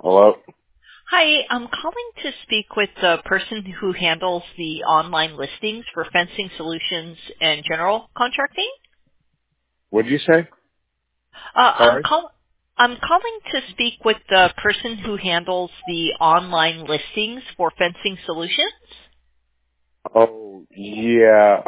Hello? Hi, I'm calling to speak with the person who handles the online listings for fencing solutions and general contracting. What'd you say? Uh, I'm Sorry? call I'm calling to speak with the person who handles the online listings for fencing solutions. Oh, yeah.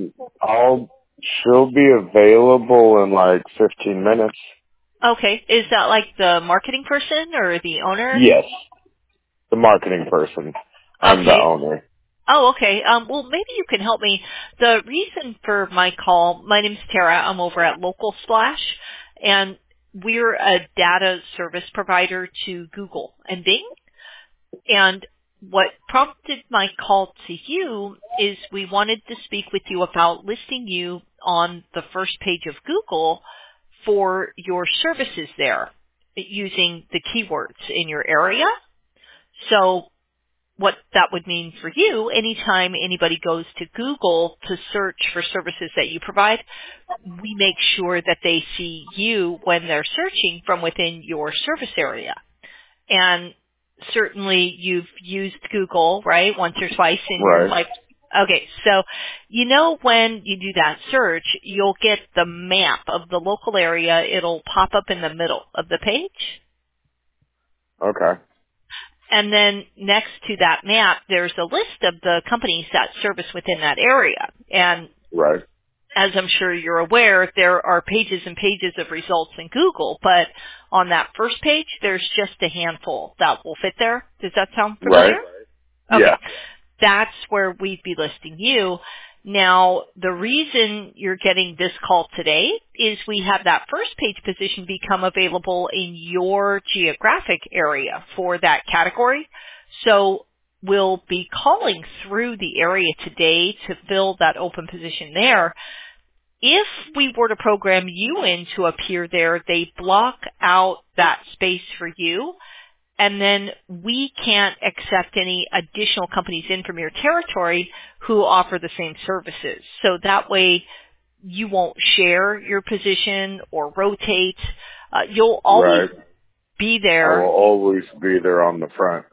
She'll be available in like 15 minutes. Okay, is that like the marketing person or the owner? Yes. The marketing person. I'm the Okay. owner. Oh, okay. Well, maybe you can help me. The reason for my call, my name's Tara. I'm over at Local Splash, and we're a data service provider to Google and Bing. And what prompted my call to you is we wanted to speak with you about listing you on the first page of Google for your services there using the keywords in your area. So what that would mean for you, anytime anybody goes to Google to search for services that you provide, we make sure that they see you when they're searching from within your service area. And certainly you've used Google, right, once or twice in your Right. life. Okay, so when you do that search, you'll get the map of the local area. It'll pop up in the middle of the page. Okay. And then next to that map, there's a list of the companies that service within that area. And Right. as I'm sure you're aware, there are pages and pages of results in Google, but on that first page, there's just a handful that will fit there. Does that sound Right. familiar? Yeah. Okay. That's where we'd be listing you. Now, the reason you're getting this call today is we have that first page position become available in your geographic area for that category. So we'll be calling through the area today to fill that open position there. If we were to program you in to appear there, they block out that space for you, and then we can't accept any additional companies in from your territory who offer the same services. So that way you won't share your position or rotate. You'll always Right. be I will there always be there on the front.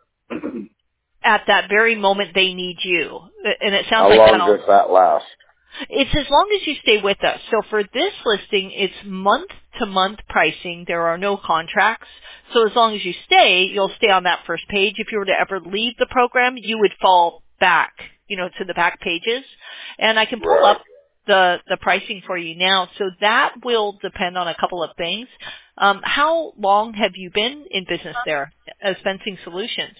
at that very moment they need you. And it sounds How like long that'll does that last? It's as long as you stay with us. So for this listing, it's month-to-month pricing. There are no contracts. So as long as you stay, you'll stay on that first page. If you were to ever leave the program, you would fall back, to the back pages. And I can pull Right. up the pricing for you now. So that will depend on a couple of things. How long have you been in business there as Fencing Solutions?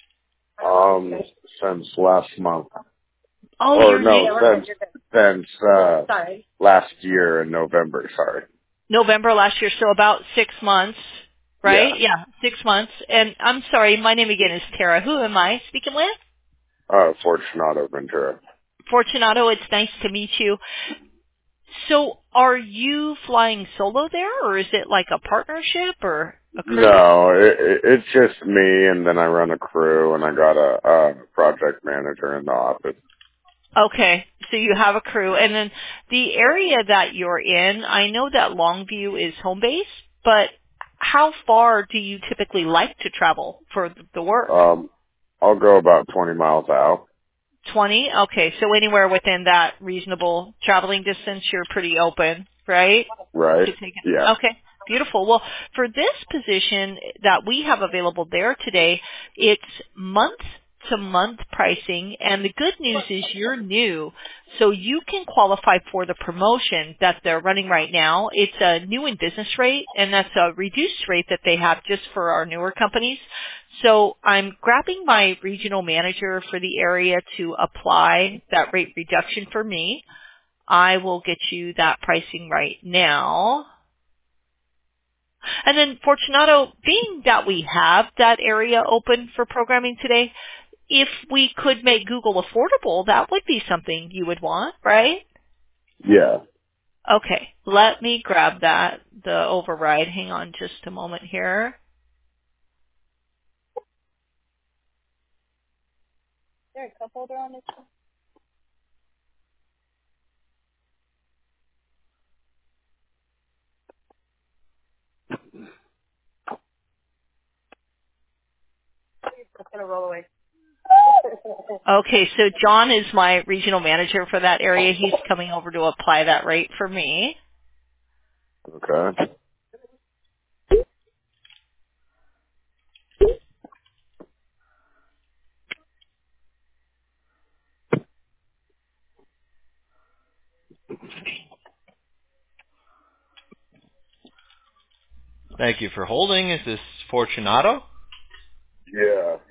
Since last month. Oh, Or you're no, new. since last year in November, sorry. November last year, so about 6 months, right? Yeah. Yeah, 6 months. And I'm sorry, my name again is Tara. Who am I speaking with? Fortunato Ventura. Fortunato, it's nice to meet you. So are you flying solo there, or is it like a partnership or a crew? No, it's just me, and then I run a crew, and I got a project manager in the office. Okay, so you have a crew. And then the area that you're in, I know that Longview is home base, but how far do you typically like to travel for the work? I'll go about 20 miles out. 20? Okay, so anywhere within that reasonable traveling distance, you're pretty open, right? Right? To take it. Yeah. Okay, beautiful. Well, for this position that we have available there today, it's month-to-month pricing, and the good news is you're new, so you can qualify for the promotion that they're running right now. It's a new in business rate, and that's a reduced rate that they have just for our newer companies. So I'm grabbing my regional manager for the area to apply that rate reduction for me. I will get you that pricing right now. And then Fortunato, being that we have that area open for programming today, if we could make Google affordable, that would be something you would want, right? Yeah. Okay, let me grab the override. Hang on just a moment here. Okay, so John is my regional manager for that area. He's coming over to apply that rate for me. Okay. Thank you for holding. Is this Fortunato? Yeah.